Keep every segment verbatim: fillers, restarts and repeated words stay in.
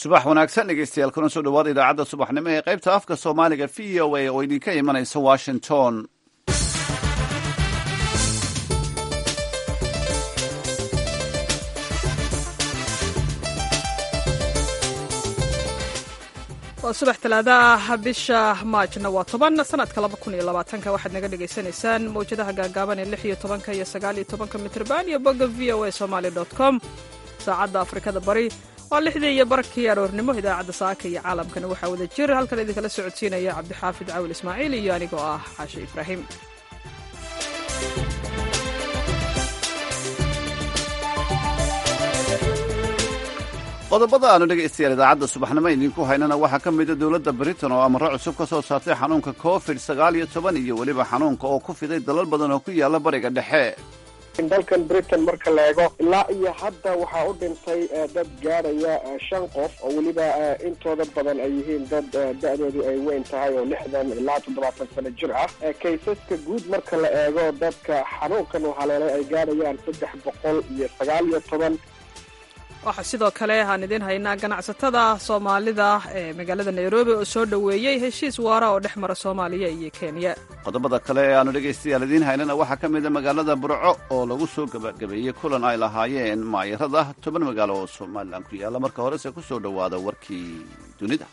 subax wanaagsan dhegeystayaal kuna soo dhawaada idaacadda subaxnimo ee qaybta afka soomaaliga v o a oo idinka imanaysa washington. waa subax talaada ah bisha maajna waa toban sanadka laba kun iyo labaatanka waxaad naga dhagaysanaysaan mawjadaha gaagaaban ee lix iyo tobanka iyo sagaal iyo tobanka mitrban iyo bogga v o a somaly dot com. saacadda afrikada bari waa lixdii iyo barkii aroornimo. idaacadda saaka iyo caalamkana waxaa wada jir halkan idinkala socodsiinaya cabdixaafid cawil ismaaciil iyo anigoo ah xaashe ibraahim. qodobada aanu dhegaystayaal idaacadda subaxnimo idinku haynana waxaa ka mida dowladda britain oo amaro cusub ka soo saartay xanuunka covid sagaal iyo toban iyo weliba xanuunka oo ku fiday dalal badan oo ku yaala bariga dhexe. dalkan britain marka la eego ilaa iyo hadda waxaa u dhintay dad gaaraya shan qof oo weliba intooda badan ay yihiin dad da-doodu ay weyn tahay oo lixdan ilaa toddobaatan sano jir ah. kaysaska guud marka la eego dadka xanuunkan haleelay ay gaarayaan saddex boqol iyo sagaal iyo toban. waxaa sidoo kale aan idiin haynaa ganacsatada soomaalida ee magaalada nairobi oo soo dhoweeyey heshiis waara oo dhex mara soomaaliya iyo kenya. qodobada kale ee aanu dhegaystayaal idiin haynana waxaa ka mida magaalada burco oo lagu soo gabagabeeyey kulan ay lahaayeen maayarada toban magaalo oo somalilan ku yaalla. marka horese ku soo dhowaada warkii dunida.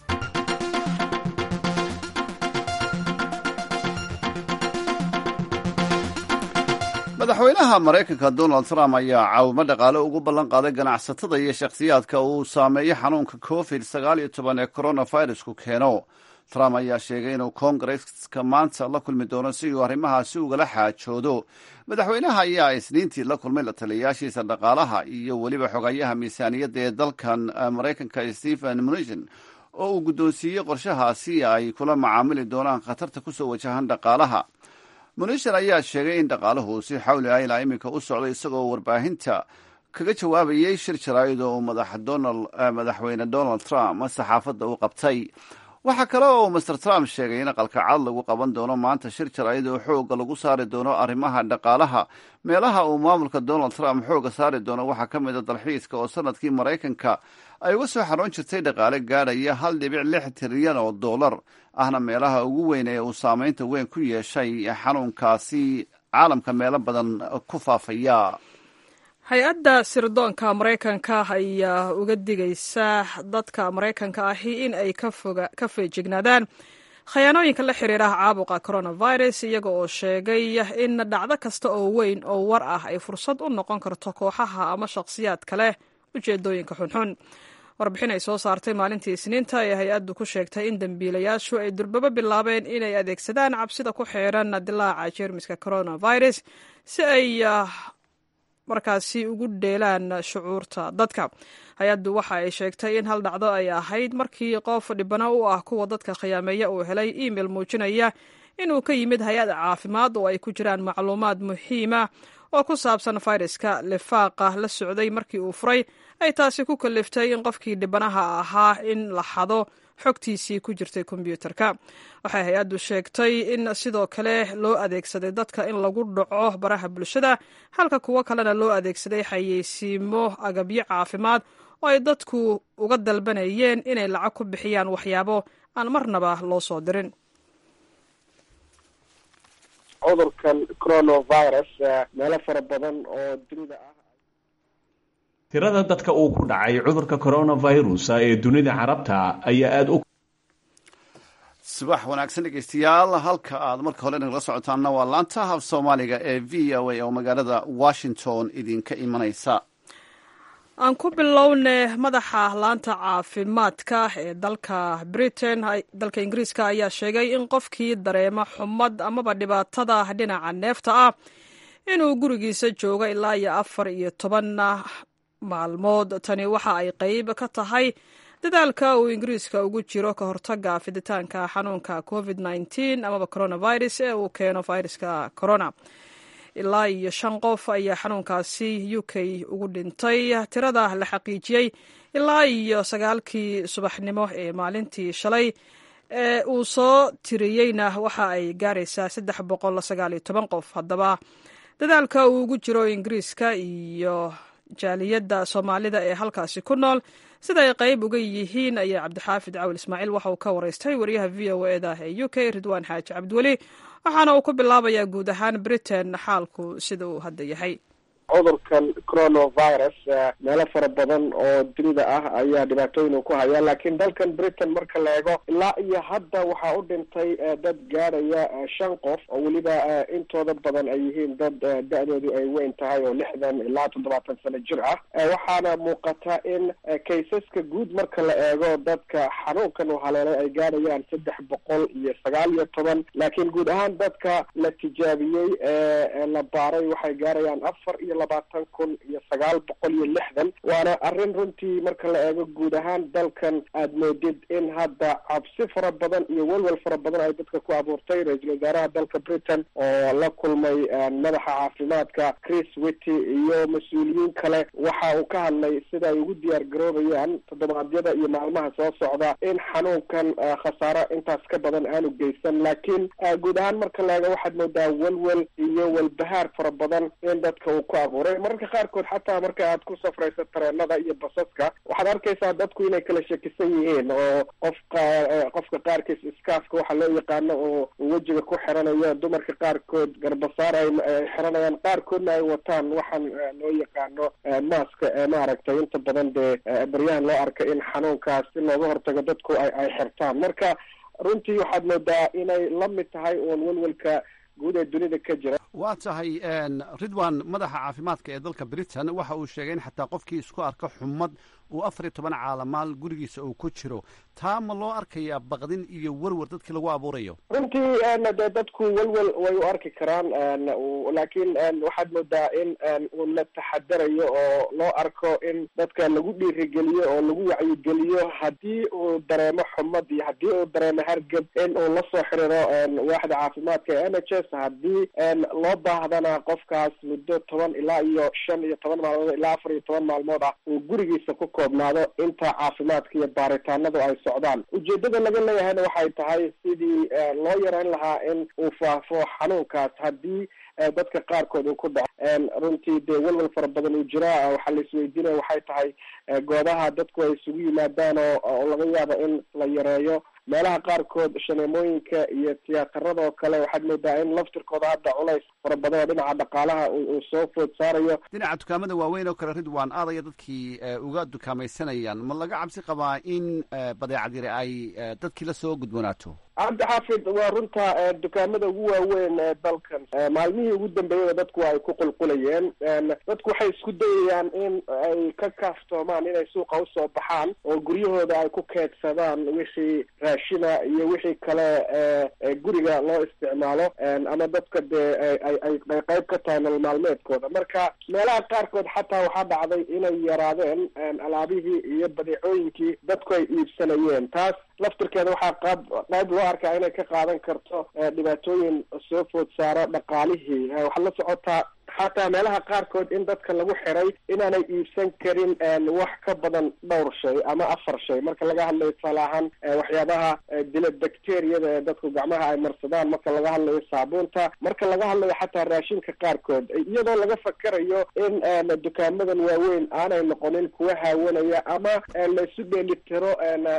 madaxweynaha maraykanka donald trump ayaa caawimo dhaqaale ugu ballan qaaday ganacsatada iyo shakhsiyaadka uu saameeyo xanuunka covid sagaal iyo toban ee coronavirusku keeno. trump ayaa sheegay inuu koongareska maanta la kulmi doono si uu arrimahaasi ugala xaajoodo. madaxweynaha ayaa isniintii la kulmay la taliyayaashiisa dhaqaalaha iyo weliba xogayaha miisaaniyadda ee dalkan maraykanka stephen mnuchin oo uu guddoonsiiyey qorshahaasi ay kula macaamili doonaan khatarta kusoo wajahan dhaqaalaha. munishan ayaa sheegay in dhaqaaluhu si xawli ah ilaa iminka u socday isagoo warbaahinta kaga jawaabayey shir jaraa'id oo madaxweyne donald trump saxaafadda u qabtay. waxaa kale oo master trump sheegay in aqalka cad lagu qaban doono maanta shir jaraa'id oo xooga lagu saari doono arrimaha dhaqaalaha. meelaha uu maamulka donald trump xooga saari doono waxaa ka mida dalxiiska oo sanadkii maraykanka ay uga soo xaroon jirtay dhaqaale gaadhaya hal dhibic lix tiryan oo dollar ahna meelaha ugu weyn ee uu saameynta weyn ku yeeshay xanuunkaasi caalamka meelo badan ku faafaya. hay-adda sirdoonka maraykanka ayaa uga digaysa dadka maraykanka ahi in ay ka feejignaadaan khayaanooyinka la xiriira caabuqa coronavirus iyaga oo sheegay in dhacdo kasta oo weyn oo war ah ay fursad u noqon karto kooxaha ama shakhsiyaad kale ujeedooyinka xunxun. warbixin ay soo saartay maalintii isniinta ee hay-addu ku sheegtay in dembiilayaashu ay durbaba bilaabeen inay adeegsadaan cabsida ku xeeran dilaaca jeermiska coronavirus si ay markaasi ugu dheelaan shucuurta dadka. hay-addu waxa ay sheegtay in hal dhacdo ay ahayd markii qof dhibano u ah kuwa dadka khiyaameeya uu helay email muujinaya inuu ka yimid hay-ad caafimaad oo ay ku jiraan macluumaad muhiima oo ku saabsan fayraska lifaaqa la socday markii uu furay ay taasi ku kaliftay in qofkii dhibanaha ahaa in la xado xogtiisii ku jirtay kombyuutarka. waxay hay-addu sheegtay in sidoo kale loo adeegsaday dadka in lagu dhaco baraha bulshada halka kuwo kalena loo adeegsaday xayeysiimo agabyo caafimaad oo ay dadku uga dalbanayeen inay lacag ku bixiyaan waxyaabo aan marnaba loo soo dirin. cudurkan coronavirus meelo fara badan oo dunida ah. tirada dadka uu ku dhacay cudurka coronavirus ee dunida carabta ayaa aada u. subax wanaagsan dhegeystayaal, halka aad marka hore nagala socotaanna waa laanta hab soomaaliga ee v o a oo magaalada washington idinka imanaysa. aan ku bilowne madaxa laanta caafimaadka ee dalka britain dalka ingiriiska ayaa sheegay in qofkii dareema xumad amaba dhibaatada dhinaca neefta ah inuu gurigiisa jooga ilaa iyo afar iyo toban maalmood. tani waxa ay qeyb ka tahay dadaalka uu ingiriiska ugu jiro ka hortaga fiditaanka xanuunka covid nneteen amaba coronavirus ee uu keeno fayraska corona. ilaa iyo shan qof ayaa xanuunkaasi u k ugu dhintay. tirada la xaqiijiyey ilaa iyo sagaalkii subaxnimo ee maalintii shalay ee uu soo tiriyeyna waxa ay gaaraysaa saddex boqol sagaal iyo toban qof. haddaba dadaalka uu ugu jiro ingiriiska iyo jaaliyadda soomaalida ee halkaasi ku nool sida ay qayb uga yihiin ayaa cabdixaafid cawil ismaaciil waxa uu ka waraystay wariyaha v o e da ee u k ridwaan xaaji cabdiweli waxaana uu ku bilaabayaa guud ahaan britain xaalku sida uu hadda yahay. cudurkan coronavirus meelo fara badan oo dunida ah ayaa dhibaatooyin ku haya, laakiin dalkan britain marka la eego ilaa iyo hadda waxaa u dhintay dad gaadhaya shan qof oo weliba intooda badan ay yihiin dad da-doodu ay weyn tahay oo lixdan ilaa toddobaatan sano jir ah. waxaana muuqata in kaysaska guud marka la eego dadka xanuunkan uu haleelay ay gaadhayaan saddex boqol iyo sagaal iyo toban, laakiin guud ahaan dadka la tijaabiyey ee la baaray waxay gaadhayaan afar iyo labaatan kun iyo sagaal boqol iyo lixdan. waana arrin runtii marka la eego guud ahaan dalkan aad moodid in hadda cabsi fara badan iyo welwel fara badan ay dadka ku abuurtay. ra-iisul wasaaraha dalka britain oo la kulmay madaxa caafimaadka Chris Whitty iyo mas-uuliyiin kale waxa uu ka hadlay sida ay ugu diyaar garoobayaan toddobaadyada iyo maalmaha soo socda in xanuunkan khasaaro intaas ka badan aanu geysan, laakiin guud ahaan marka la eego waxaad moodaa welwel iyo walbahaar fara badan in dadka uu ku mararka qaarkood xataa marka aad ku safrayso tareenada iyo basaska waxaad arkaysaa dadku inay kala shakisan yihiin oo qofka qofka qaarkiis iskaafka waxa loo yaqaano oo wejiga ku xiranayo, dumarka qaarkood garbasaar ay xiranayaan, qaarkoodna ay wataan waxaan loo yaqaano maaska ee maaragtay inta badan dee baryahan loo arka in xanuunkaas si looga hortago dadku ay ay xirtaan. marka runtii waxaad moodaa inay la mid tahay uun welwelka guud ee dunida ka jira. waa tahay ridwan, madaxa caafimaadka ee dalka britain waxa uu sheegay in xataa qofkii isku arka xumad uu afar iyo toban caalamaal gurigiisa uu ku jiro. taa ma loo arkayaa baqdin iyo werwer dadkii lagu abuurayo? runtii de dadku welwel way u arki karaan, laakiin waxaad moodaa in un la taxadarayo oo loo arko in dadka lagu dhiirigeliyo oo lagu wacyigeliyo haddii uu dareemo xumad iyo haddii uu dareemo hargab in uu la soo xiriiro waaxda caafimaadka ee n h s. haddii loo baahdana qofkaas muddo toban ilaa iyo shan iyo toban maalmood ilaa afar iyo toban maalmood ah uu gurigiisa ku koobnaado inta caafimaadka iyo baaritaanadu ay socdaan. ujeedada laga leeyahayna waxay tahay sidii loo yareyn lahaa in uu faafo xanuunkaas haddii dadka qaarkood uu ku dhaco. runtii dee welwel fara badan uu jiraa. waxaa la isweydiinaya waxay tahay goobaha dadku ay isugu yimaadaan oo laga yaabo in la yareeyo. meelaha qaarkood shaneemooyinka iyo tiyaatarada oo kale waxaad moodaa in laftirkooda hadda culays fara badan oo dhinaca dhaqaalaha uu soo food saarayo. dhinaca dukaamada waaweyn oo kale ridwan aadaya dadkii uga dukaamaysanayaan, ma laga cabsi qabaa in badeecad yare ay dadkii la soo gudboonaato? cabdixaafid, waa runta dukaamada ugu waaweyn ee dalkan maalmihii ugu dambeeyada dadku ay ku qulqulayeen. dadku waxay isku dayayaan in ay ka kaaftoomaan inay suuqa usoo baxaan oo guryahooda ay ku keedsadaan wixii raashina iyo wixii kale ee guriga loo isticmaalo ama dadka dee ay qayb ka tahay nolol maalmeedkooda. marka meelaha qaarkood xataa waxaa dhacday inay yaraadeen alaabihii iyo badeecooyinkii dadku ay iibsanayeen. taas laftirkeeda waxaa qaab qayb loo arkaa inay ka qaadan karto dhibaatooyin soo food saaro dhaqaalihii. waxaad la socotaa xataa meelaha qaarkood in dadka lagu xiray inaanay iibsan karin wax ka badan dhowr shay ama afar shay marka laga hadlayo tusaale ahaan waxyaabaha dila bacteriyada ee dadku gacmaha ay marsadaan, marka laga hadlayo saabuunta, marka laga hadlayo xataa raashinka qaarkood, iyadoo laga fakarayo in dukaamadan waaweyn aanay noqonin kuwa haawanaya ama laisu dheelitiro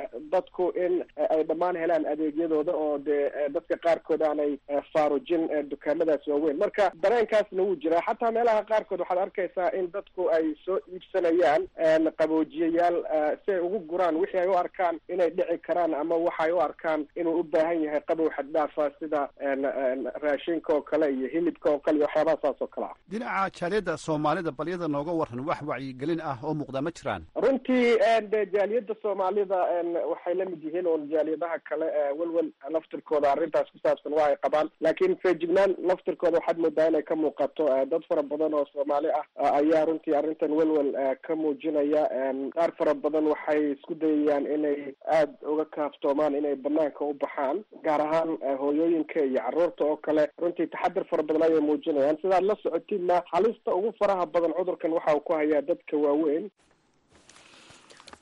dadku in ay dhammaan helaan adeegyadooda oo dee dadka qaarkood aanay faarujin dukaamadaas waaweyn. marka dareenkaasna wuu jira. xataa meelaha qaarkood waxaad arkaysaa in dadku ay soo iibsanayaan qaboojiyayaal si ay ugu guraan wixii ay u arkaan inay dhici karaan ama waxay u arkaan inuu u baahan yahay qabow xaddhaafa sida raashinka oo kale iyo hilibka oo kale iyo waxyaabaha saas oo kale ah. dhinaca jaaliyadda soomaalida balyada nooga waran wax wacyigelin ah oo muuqda ma jiraan? runtii de jaaliyadda soomaalida waxay la mid yihiin oon jaaliyadaha kale welwel laftirkooda arrintaas ku saabsan waa ay qabaan, laakiin feejignaan laftirkooda waxaad moodaa inay ka muuqato. dad fara badan oo soomaali ah ayaa runtii arrintan welwel ka muujinaya. qaar fara badan waxay isku dayayaan inay aada uga kaaftoomaan inay banaanka u baxaan, gaar ahaan hooyooyinka iyo carruurta oo kale. runtii taxadir fara badan ayay muujinayaan. sidaad la socotiinna halista ugu faraha badan cudurkan waxa uu ku hayaa dadka waaweyn.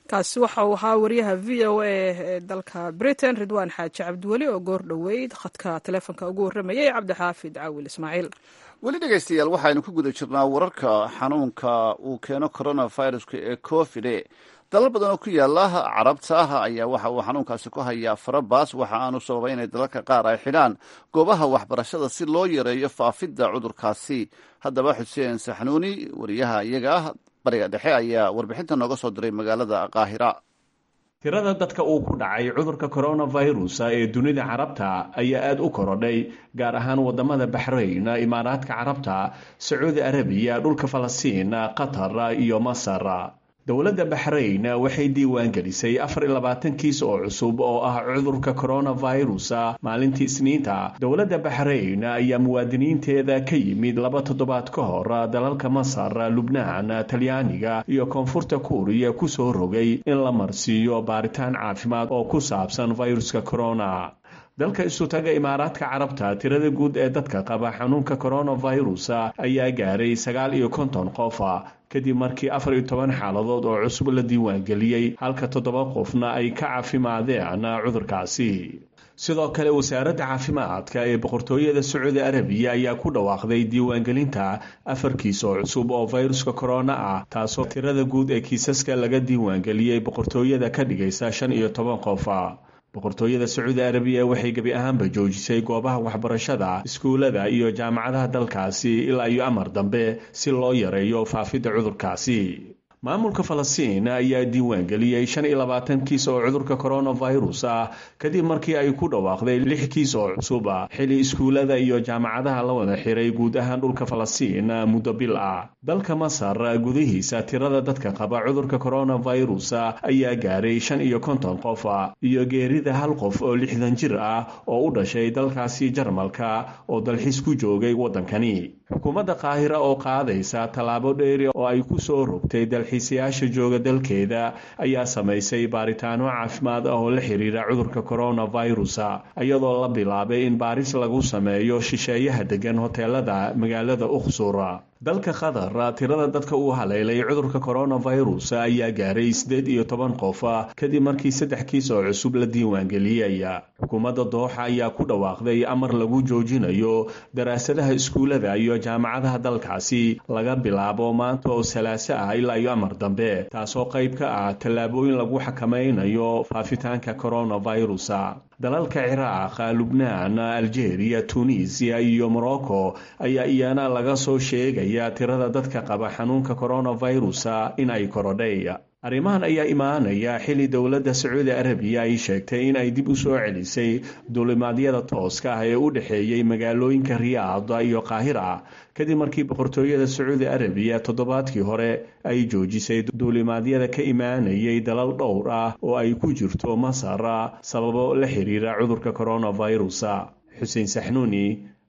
kaasi waxa uu ahaa wariyaha v o a ee dalka britain ridwaan xaaji cabdiweli oo goor dhoweyd khadka taleefonka ugu warramayay cabdixaafid caawil ismaaciil. weli dhegaystayaal waxaynu ku guda jirnaa wararka xanuunka uu keeno coronaviruska ee covid dalal badan oo ku yaala carabta ayaa waxa uu xanuunkaasi ku hayaa farabaas waxa aanu sababay inay dalalka qaar ay xidhaan goobaha waxbarashada si loo yareeyo faafidda cudurkaasi. haddaba xuseen saxnuuni wariyaha iyaga ah bariga dhexe ayaa warbixinta nooga soo diray magaalada qaahira. tirada dadka uu ku dhacay cudurka coronavirus ee dunida carabta ayaa aada u korodhay, gaar ahaan wadamada baxrayn, imaaraadka carabta, sacuudi arabiya, dhulka falastiin, qatar iyo masar. dowladda baxrayn waxay diiwaan gelisay afar iyo labaatan kiis oo cusub oo ah cudurka coronavirus maalintii isniinta. dowladda baxrayn ayaa muwaadiniinteeda ka yimid laba toddobaad ka hor dalalka masar, lubnaan, talyaaniga iyo koonfurta kuuriya ku soo rogay in la marsiiyo baaritaan caafimaad oo ku saabsan viruska corona. dalka isutaga imaaraadka carabta, tirada guud ee dadka qaba xanuunka coronavirus ayaa gaaray sagaal iyo konton qof kadib markii afar iyo toban xaaladood oo cusub la diiwaangeliyey, halka toddoba qofna ay ka caafimaadeen cudurkaasi. sidoo kale wasaaradda caafimaadka ee boqortooyada sacuudi arabiya ayaa ku dhawaaqday diiwaangelinta afar kiis oo cusub oo viruska corona ah, taasoo tirada guud ee kiisaska laga diiwaangeliyey boqortooyada ka dhigaysa shan iyo toban qof. boqortooyada sacuudi arabiya waxay gebi ahaanba joojisay goobaha waxbarashada, iskuulada iyo jaamacadaha dalkaasi ilaa iyo amar dambe si loo yareeyo faafidda cudurkaasi. maamulka falastiin ayaa diiwaangeliyey shan iyo labaatan kiis oo cudurka coronavirus ah kadib markii ay ku dhawaaqday lix kiis oo cusub xili iskuulada iyo jaamacadaha la wada xiray guud ahaan dhulka falastiin muddo bil ah. dalka masar gudihiisa tirada dadka qaba cudurka coronavirus ayaa gaaray shan iyo konton qof iyo geerida hal qof oo lixdan jir ah oo u dhashay dalkaasi Jarmalka oo dalxiis ku joogay wadankani. xukuumadda qaahira oo qaadaysa tallaabo dheeri oo ay ku soo rogtay dalxiisayaasha jooga dalkeeda ayaa samaysay baaritaano caafimaad ah oo la xiriira cudurka coronavirus, iyadoo la bilaabay in baaris lagu sameeyo shisheeyaha degan hoteelada magaalada Uqsur. dalka qatar, tirada dadka uu haleelay cudurka coronavirus ayaa gaaray sideed iyo toban qof kadib markii saddex kiis oo cusub la diiwaangeliyey. xukuumadda dooxa ayaa ku dhawaaqday amar lagu joojinayo daraasadaha iskuulada iyo jaamacadaha dalkaasi laga bilaabo maanta oo salaaso ah ilaa iyo amar dambe, taasoo qayb ka ah tallaabooyin lagu xakameynayo faafitaanka coronavirus. dalalka Ciraaq, Lubnaan, Algeria, Tunisia iyo Morocco ayaa iyana laga soo sheegaya tirada dadka qaba xanuunka coronavirus in ay korodhay. arrimahan ayaa imaanaya xili dowladda Sacuudi Arabiya ay sheegtay in ay dib u soo celisay duulimaadyada tooska ah ee u dhaxeeyay magaalooyinka Riyaad iyo Qaahira kadib markii boqortooyada Sacuudi Arabiya toddobaadkii hore ay joojisay duulimaadyada ka imaanayay dalal dhowr ah oo ay ku jirto Masar sababo la xiriira cudurka coronavirus. Xuseen Saxnuuni,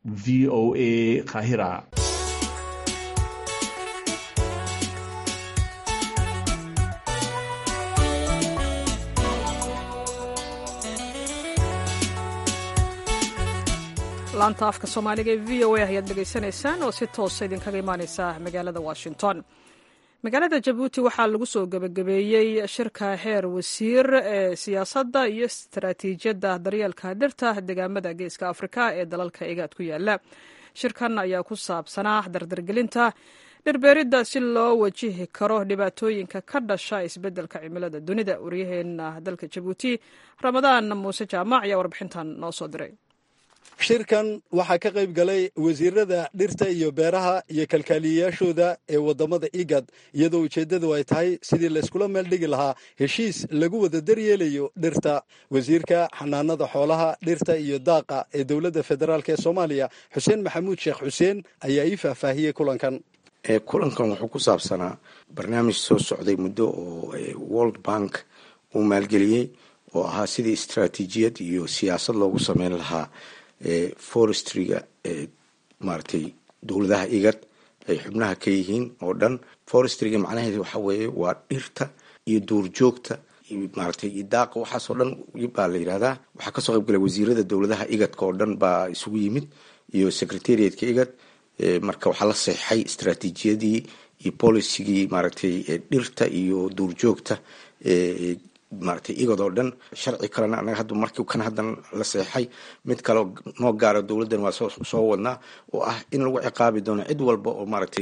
V O A, Qaahira. laanta afka soomaaliga ee v o a ayaad dhegaysanaysaan oo si toosa idinkaga imaaneysa magaalada washington. magaalada jabuuti waxaa lagu soo gebagabeeyey shirka heer wasiir ee siyaasadda iyo istaraatiijiyadda daryeelka dhirta deegaamada geeska afrika ee dalalka egaad ku yaala. shirkan ayaa ku saabsanaa dardargelinta dhirbeeridda si loo wajihi karo dhibaatooyinka ka dhasha isbeddelka cimilada dunida. waryaheena dalka jabuuti ramadaan muuse jaamac ayaa warbixintan noo soo diray. shirkan waxaa ka qayb galay wasiirada dhirta iyo beeraha iyo kalkaaliyayaashooda ee wadamada igad, iyadoo ujeeddadu ay tahay sidii layskula meel dhigi lahaa heshiis lagu wada daryeelayo dhirta. wasiirka xanaanada xoolaha, dhirta iyo daaqa ee dowladda federaalk ee soomaaliya, xuseen maxamuud sheekh xuseen, ayaa ii faahfaahiyey kulankan. kulankan wuxuu ku saabsanaa barnaamij soo socday muddo oo world bank uu maalgeliyey oo ahaa sidii istaraatiijiyad iyo siyaasad loogu sameyn lahaa forestryga maaragtay dowladaha igad ay xubnaha ka yihiin oo dhan. forestryga macnaheedu waxa weeye waa dhirta iyo duurjoogta maaragtay iyo daaqa, waxaasoo dhan baa la yidhahdaa. waxaa kasoo qayb galay wasiirada dowladaha igadka oo dhan baa isugu yimid iyo secretariatka igad. marka waxaa la seexay istaraatiijiyadii iyo policygii maaragtay dhirta iyo duurjoogta maaragtay igad oo dhan. sharci kalena anaga hadda markii kan haddan la seexay mid kaleo noo gaara dowladdan waa soo soo wadnaa oo ah in lagu ciqaabi doono cid walba oo maaragtay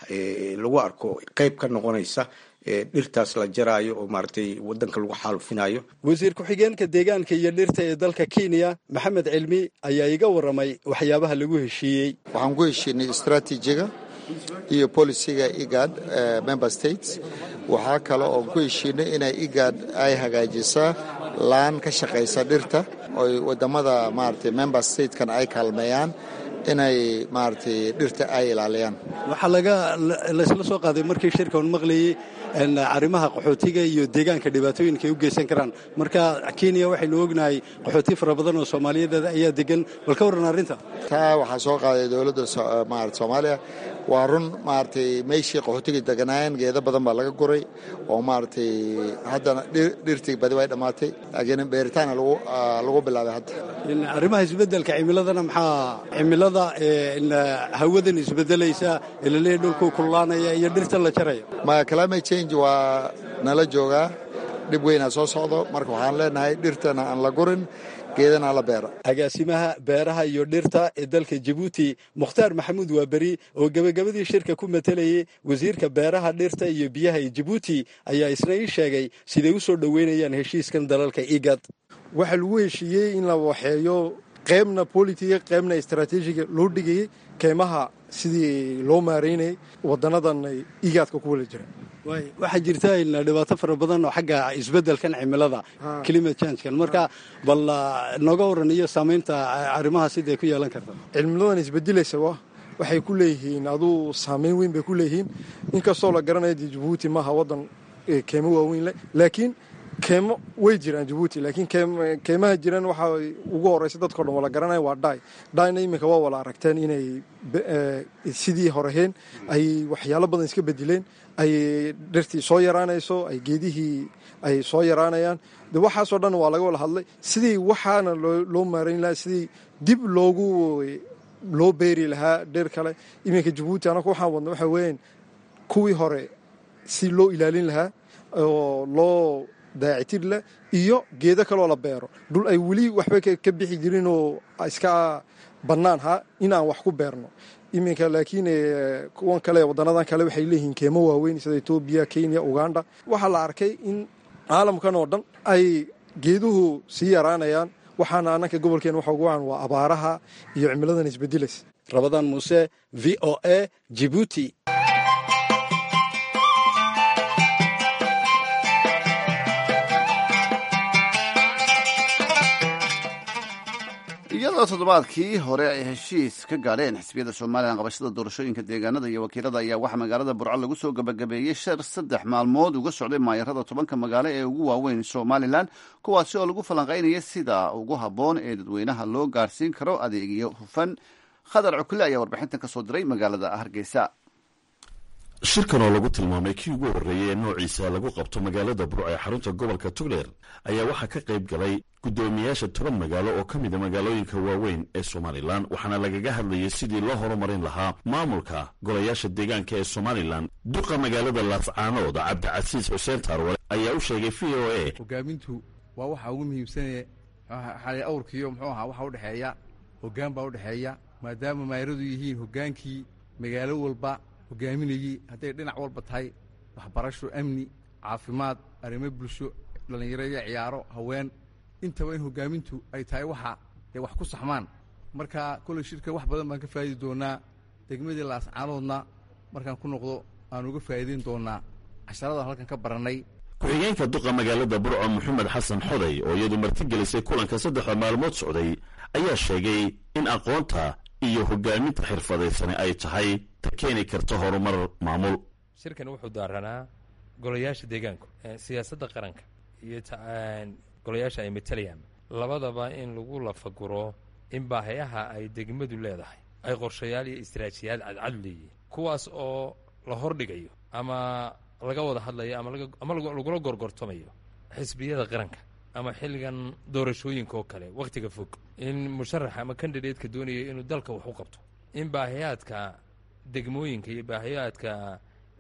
lagu arko qeyb ka noqonaysa dhirtaas la jaraayo oo maaragtay wadanka lagu xaalufinayo. wasiir ku-xigeenka deegaanka iyo dhirta ee dalka Kenya Maxamed Cilmi ayaa iga waramay waxyaabaha lagu heshiiyey. waxaan ku heshiinay istaraatiijiga iyo polisiga igad member states. waxaa kale oo ku heshiinay inay igad ay hagaajisaa laan ka shaqaysa dhirta oo wadamada maaragtay member statekan ay kaalmeeyaan inay maaragtay dhirta ay ilaaliyaan. waxaa laga laysla soo qaaday markii shirka uu maqlayay arrimaha qaxootiga iyo deegaanka dhibaatooyinka ay u geysan karaan. marka Kenya waxaynu ognahay qaxooti fara badan oo Soomaaliyeed ayaa degan. bal ka waran arrinta taa waxaa soo qaaday dowladda maaragtay Soomaaliya. waa run maaragtay meeshii qaxootiga deganaayeen geedo badan baa laga guray oo maaragtay haddana dhirtii badi way dhammaatay laakiin beeritaana lagu lagu bilaabay hadda. arrimaha isbeddelka cimiladana maxaa cimilada hawadan isbeddelaysa ilaa dhulku kululaanaya iyo dhirta la jarayo. ma climate change waa nala joogaa dhib weynaa soo socdo marka waxaan leenahay dhirtana aan la gurin geedana la beera. agaasimaha beeraha iyo dhirta ee dalka Djibouti Mukhtaar Maxamuud Waaberi oo gabagabadii shirka ku matalayay wasiirka beeraha dhirta iyo biyaha ee Djibouti ayaa isna ii sheegay siday u soo dhaweynayaan heshiiskan dalalka igad. waxa lagu heshiiyey in la waxeeyo qaybna politiga qaybna istaraatiijiga loo dhigay keymaha sidii loo maareynay wadanadan igadka ku wada jira. waxaa jirta in dhibaato fara badan oo xagga isbeddelkan cimilada climate change-kan marka bal nooga waran iyo saameynta arrimaha siday ku yeelan karto. cimiladan isbeddelaysa waxay ku leeyihiin aduu saameyn weyn bay ku leeyihiin inkastoo la garanayo Djibouti maaha wadan keymo waaweyn leh laakiin keymo way jiraan Djibouti laakiin keymaha jiraan waxa ugu horeysa dadka dhan wala garanayo waa dhaay dhaayna iminka waa wala aragteen inay sidii horeheen ay waxyaalo badan iska bedeleen ay dhirtii soo yaraanayso ay geedihii ay soo yaraanayaan de waxaasoo dhan waa laga wada hadlay sidii waxaana loo maareyn lahaa sidii dib loogu loo beeri lahaa dhir kale. iminka Djibouti anaku waxaan wadna waxa weeyaan kuwii hore si loo ilaalin lahaa oo loo daacitir leh iyo geedo kaloo la beero dhul ay weli waxba ka bixi jirin oo iska bannaan ha inaan wax ku beerno. iminka laakiin kuwan kale wadanadan kale waxay leeyihiin keemo waaweyn sida Ethiopia, Kenya, Uganda. waxaa la arkay in caalamkan oo dhan ay geeduhu sii yaraanayaan waxaana anaka gobolkeen waxa ugu waan waa abaaraha iyo cimiladan isbeddelaysa. Rabadaan Muuse V O A Djibouti. iyadoo toddobaadkii hore ay heshiis ka gaadheen xisbiyada Soomaaliland qabashada doorashooyinka deegaanada iyo wakiilada ayaa waxaa magaalada Burco lagu soo gabagabeeyey shir saddex maalmood uga socday maayarada tobanka magaalo ee ugu waaweyn Somaliland kuwaasi oo lagu falanqaynaya sida ugu habboon ee dadweynaha loo gaarsiin karo adeegyo hufan. Khadar Cukule ayaa warbixintan ka soo diray magaalada Hargeysa. shirkan oo lagu tilmaamay kii ugu horreeyay ee noociisa lagu qabto magaalada Burco ee xarunta gobolka Togdheer ayaa waxaa ka qayb galay gudoomiyaasha toban magaalo oo ka mid ah magaalooyinka waaweyn ee Somaliland waxaana lagaga hadlayay sidii loo horumarin lahaa maamulka golayaasha deegaanka ee Somaliland. duqa magaalada Laascaanood Cabdicasiis Xuseen Tarwale ayaa u sheegay V O A hogaamintu waa waxa ugu muhiimsan ee xalay awrkiyo muxuu ahaa waxa u dhaxeeya hoggaan baa u dhaxeeya maadaama maayaradu yihiin hoggaankii magaalo walba hogaaminayay hadday dhinac walba tahay waxbarasho amni caafimaad arrimo bulsho dhalinyaro iyo ciyaaro haween intaba in hogaamintu ay tahay waxa ay wax ku saxmaan. marka kulay shirka wax badan baan ka faa'iidi doonaa degmadii Laascaanoodna markaan ku noqdo aan uga faa'iideyn doonaa casharada halkan ka baranay. ku-xigeenka duqa magaalada Burco Maxamed Xasan Xoday oo iyadu martigelisay kulanka saddexda maalmood socday ayaa sheegay in aqoonta iyo hogaaminta xirfadaysan ay tahay ta keeni karto horumar maamul. shirkan wuxuu daaranaa golayaasha deegaanka siyaasadda qaranka iyo golayaasha ay matalayaan labadaba in lagu lafaguro in baahiyaha ay degmadu leedahay ay qorshayaal iyo istiraatiijiyaad cadcad leeyihiin kuwaas oo la hordhigayo ama laga wada hadlayo ama ama lagula gorgortamayo xisbiyada qaranka ama xilligan doorashooyinka oo kale wakhtiga fog in musharax ama candidateeka doonaya inuu dalka wax u qabto in baahiyaadka degmooyinka iyo baahiyaadka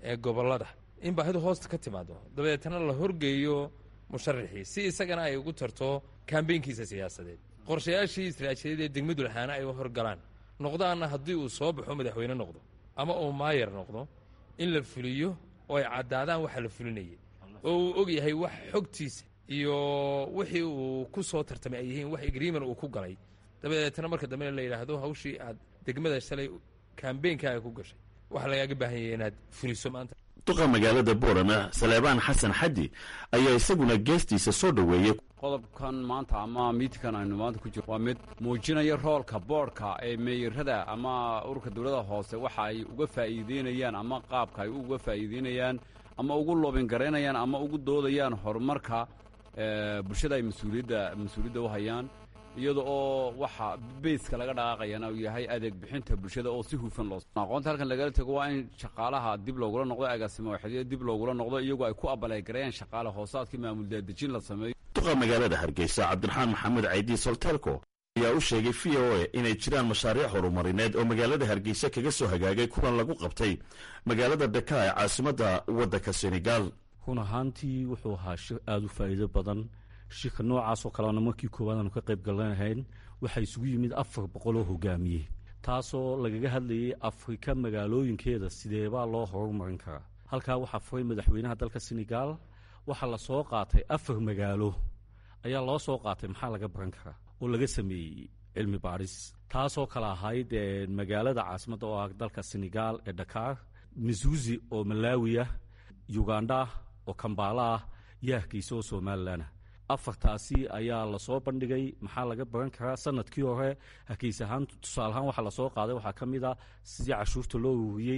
ee gobollada in baahidu hoosta ka timaado dabeetana la horgeeyo musharaxii si isagana ay ugu tarto kambeynkiisa siyaasadeed qorshayaashii istiraatiijiyadeed ee degmadu lahaana ay u horgalaan noqdaana haddii uu soo baxo madaxweyne noqdo ama uu maayar noqdo in la fuliyo oo ay caddaadaan waxa la fulinayay oo uu og yahay wax xogtiisa iyo wixii uu ku soo tartamay ay yihiin wax agreement uu ku galay dabeetana marka dambe la yidhaahdo hawshii aad degmada shalay kambeynkaaga ku gashay waxa lagaaga baahan yahay inaad fuliso maanta duqa magaalada boorama saleebaan xasan xaddi ayaa isaguna geestiisa soo dhoweeyey qodobkan maanta ama miidkan aynu maanta ku jiro waa mid muujinaya roolka boodhka ee meeyarada ama ururka dowladda hoose waxa ay uga faa'iideynayaan ama qaabka ay uga faa'iideynayaan ama ugu loobin garaynayaan ama ugu doodayaan horumarka bulshada ay mas-uuliyadda mas-uuliyadda u hayaan iyada oo waxa beyska laga dhaqaaqayana uu yahay adeeg bixinta bulshada oo si hufan loo aqoonta halkan lagala tago waa in shaqaalaha dib loogula noqdo agaasimo waxyada dib loogula noqdo iyagoo ay ku abaleegareeyaan shaqaale hoosaadkii maamul daadejin la sameeyo duqa magaalada hargeysa cabdiraxmaan maxamed caydi soltelco ayaa u sheegay v o a inay jiraan mashaariic horumarineed oo magaalada hargeysa kaga soo hagaagay kulan lagu qabtay magaalada dhaka ee caasimadda waddanka senegal run ahaantii wuxuu ahaa shir aada u faa'iido badan shirka noocaasoo kaleana markii koowaad aanu ka qayb galanahayn waxaa isugu yimid afar boqol oo hogaamiye taasoo lagaga hadlayay afrika magaalooyinkeeda sideebaa loo horumarin karaa halkaa waxaa furay madaxweynaha dalka senegal waxaa la soo qaatay afar magaalo ayaa loo soo qaatay maxaa laga baran karaa oo laga sameeyey cilmi baadhis taasoo kale ahayd magaalada caasimadda oo ah dalka senegal ee dhakaar misuusi oo malaawi ah uganda oo kambaala ah iyo hargeysa oo somalilanah afartaasi ayaa lasoo bandhigay maxaa laga baran karaa sanadkii hore hargeys ahaan tusaaleahaan waxaa lasoo qaaday waxaa ka mid ah sidii cashuurta loo ururiyey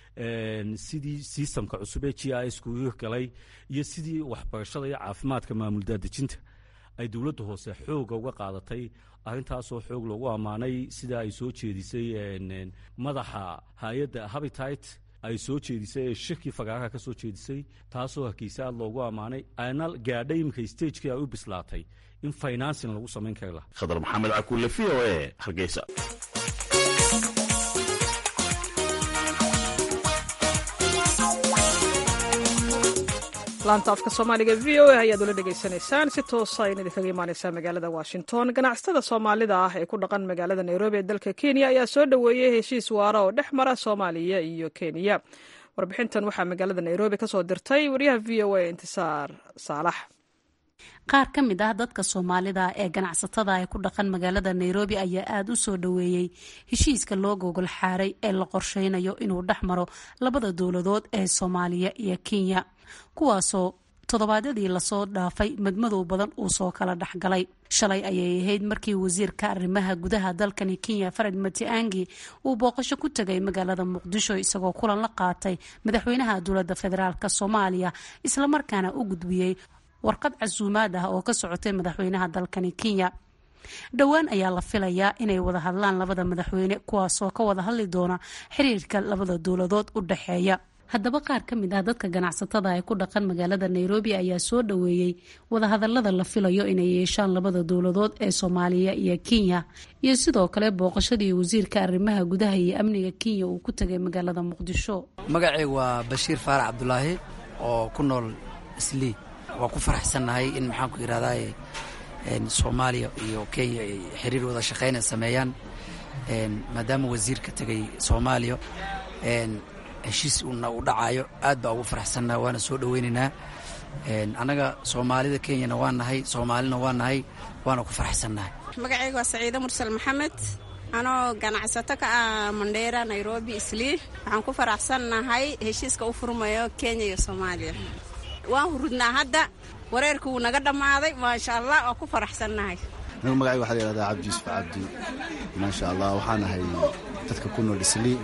sidii sistamka cusub ee g i s ku hirgalay iyo sidii waxbarashada iyo caafimaadka maamul daadejinta ay dowladda hoose xooga uga qaadatay arrintaasoo xoog loogu ammaanay sida ay soo jeedisay madaxa hay-adda habitat ay soo jeedisay ee shirkii fagaaraha ka soo jeedisay taasoo hargeysa aad loogu ammaanay ayna gaadhay iminka stagekii ay u bislaatay in financing lagu samayn kari laha khadar maxamed cakuule v o a hargeysa laanta afka soomaaliga v o a ayaad ula dhegaysanaysaan si toosa ayna idinkaga imaaneysaa magaalada washington ganacsatada soomaalida ah ee ku dhaqan magaalada nairobi ee dalka kenya ayaa soo dhoweeyey heshiis waara oo dhex mara soomaaliya iyo kenya warbixintan waxaa magaalada nairobi ka soo dirtay wariyaha v o a intisaar saalax qaar ka mid ah dadka soomaalida ee ganacsatada ee ku dhaqan magaalada nairobi ayaa aada u soo dhoweeyey heshiiska loo gogol xaaray ee la qorsheynayo inuu dhex maro labada dowladood ee soomaaliya iyo kenya kuwaasoo toddobaadyadii lasoo dhaafay madmadow badan uu soo kala dhexgalay shalay ayay ahayd markii wasiirka arrimaha gudaha dalkani kenya fared matiangi uu booqasho ku tegay magaalada muqdisho isagoo kulan la qaatay madaxweynaha dowladda federaalk soomaaliya islamarkaana u gudbiyey warqad casuumaad ah oo ka socotay madaxweynaha dalkani kenya dhowaan ayaa la filayaa inay wada hadlaan labada madaxweyne kuwaasoo ka wada hadli doona xiriirka labada dowladood u dhexeeya haddaba qaar ka mid ah dadka ganacsatada ee ku dhaqan magaalada nairobi ayaa soo dhoweeyey wadahadalada la filayo inay yeeshaan labada dowladood ee soomaaliya iyo kenya iyo sidoo kale booqashadii wasiirka arrimaha gudaha iyo amniga kenya uu ku tegay magaalada muqdisho magacaygu waa bashiir faarac cabdulaahi oo ku nool islii waa ku faraxsannahay in maxaanku yidhahdaye soomaaliya iyo kenya ay xiriir wada shaqayna sameeyaan maadaama wasiirka tegay soomaaliya heshiis uuna u dhacaayo aad baa ugu faraxsannaha waana soo dhoweynaynaa annaga soomaalida kenyana waa nahay soomaalina waa nahay waana ku faraxsannahay magacayga waa saciide mursal maxamed anoo ganacsato ka ah mandheera nairobi islii waxaan ku faraxsannahay heshiiska u furmayo kenya iyo soomaaliya waan hurudnaa hadda wareerka wuu naga dhammaaday maasha allah waa ku faraxsannahay anigu magacayga waxaa la yihahdaa cabdi yuusuf cabdi maasha allah waxaan ahay dadka ku nool islii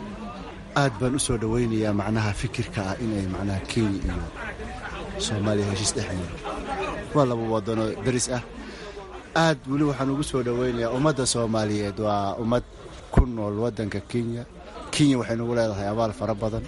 aad baan u soo dhowaynayaa macnaha fikirka ah inay macnaha kenya iyo soomaaliya heshiis dhex maro waa laba wadano daris ah aad weli waxaan ugu soo dhowaynayaa ummadda soomaaliyeed waa ummad ku nool waddanka kenya kenya waxay nagu leedahay abaal fara badan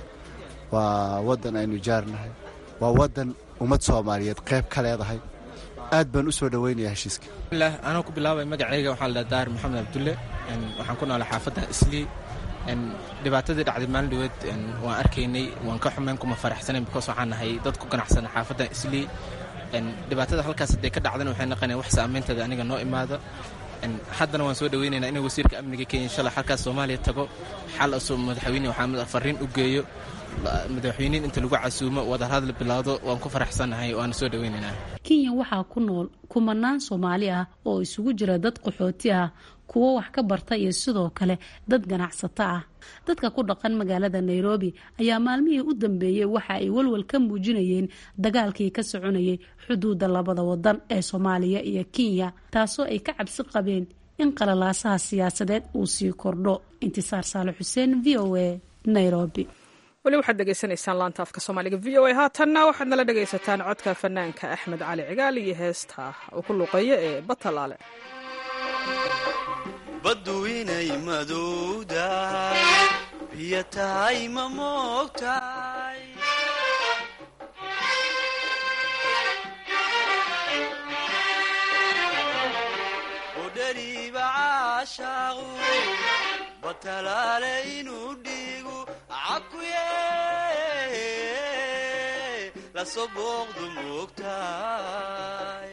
waa waddan aynu jaarnahay waa waddan ummad soomaaliyeed qayb ka leedahay aad baan u soo dhowaynayaa heshiiska anoo ku bilaabay magacayga waxaa la dhaha daar maxamed cabdulle waxaan ku noolay xaafadda islii dhibaatadii dhacday maalin dhaweed waan arkaynay waan ka xumayn kuma faraxsanayn because waxaan nahay dad ku ganacsana xaafadda islii dhibaatada halkaas haday ka dhacdana waxay noqonayaan wax saameynteeda aniga noo imaado haddana waan soo dhaweynaynaa inuu wasiirka amniga Kenya insha Allah halkaas Soomaaliya tago xal asoo madaxweyne waxaa fariin u geeyo madaxweynaha inta lagu casuumo wada hadal bilaado waan ku faraxsanahay waan soo dhaweynaynaa. Kenya waxaa ku nool kumanaan Soomaali ah oo isugu jira dad qaxooti ah kuwa wax ka barta iyo sidoo kale dad ganacsato ah. Dadka ku dhaqan magaalada Nairobi ayaa maalmihii u dambeeyay waxa ay walwal ka muujinayeen dagaalkii ka soconayay xuduudda labada wadan ee Soomaaliya iyo Kenya taasoo ay ka cabsi qabeen in qalalaasaha siyaasadeed uu sii kordho. Intisaar Saale Xuseen, V O A, Nairobi. weli waxaad dhegaysanaysaan laanta afka Soomaaliga V O A. haatanna waxaad nala dhegaysataan codka fanaanka Axmed Cali Cigaal iyo heesta uu ku luqeeyo ee Batalaale. baddu inay madowdahay biyo tahay ma moogtahay udhariiba caashaaqu batalaale inuu dhiigu cakuye la soo booqdu moogtahay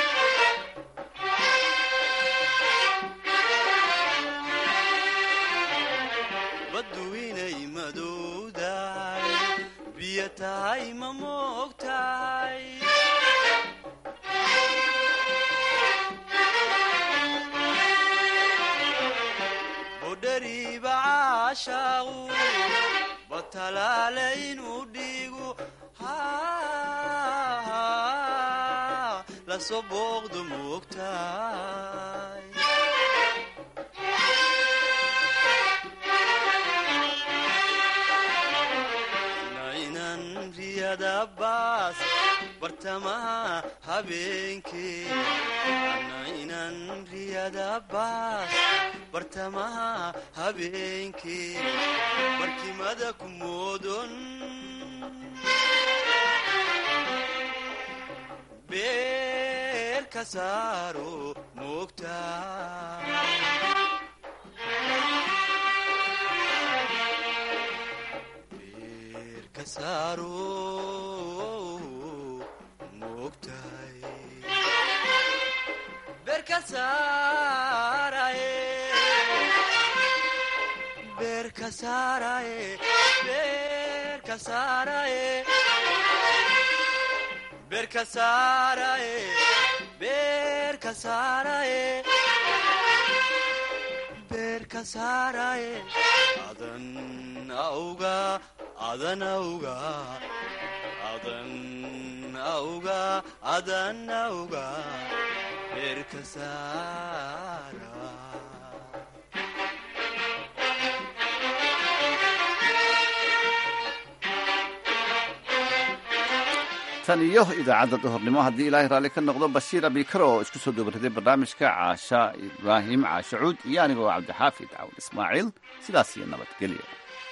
badduinay madowdahay biyo tahay ma moogtahay budhariiba caashaaqu batalaale inuu dhiigu la soo booqdu moogtahay baas bartamaha habeenkii ana inan riyada baas bartamaha habeenkii barkimada ku moodon beer ka saaro moogtaa kasaro moogtahay beer ka saaraye beer ka saaraye beer ka saaraye beer ka saaraye beer ka saaraye beer ka saaraye adan auga adan auga adan auga adan auga beer ka saara tan iyo idaacadda duhurnimo haddii ilaahay raalli ka noqdo bashiir abikar oo isku soo doobarraday barnaamijka caasha ibraahim caashacuud iyo anigoo cabdixaafid cawd ismaaciil sidaas iyo nabadgelya.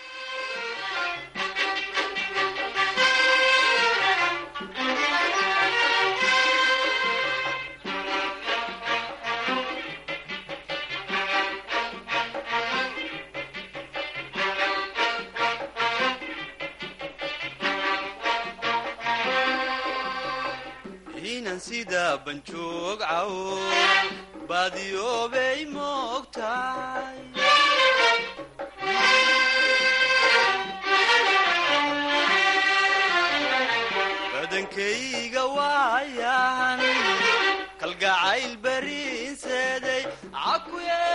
sida banjoog caw baadiyoobay moogtahay badankayga waayahan kalgacayl bariinseeday cakuye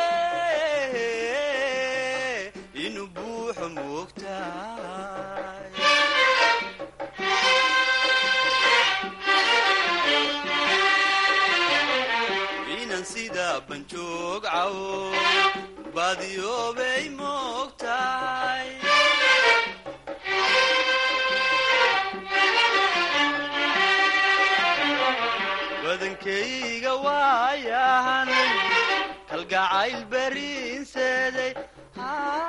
inuu buuxo moogtahay sida banjoog caw baadiyoobay moogtahay badankayga waayahan kalgacayl bariinseeday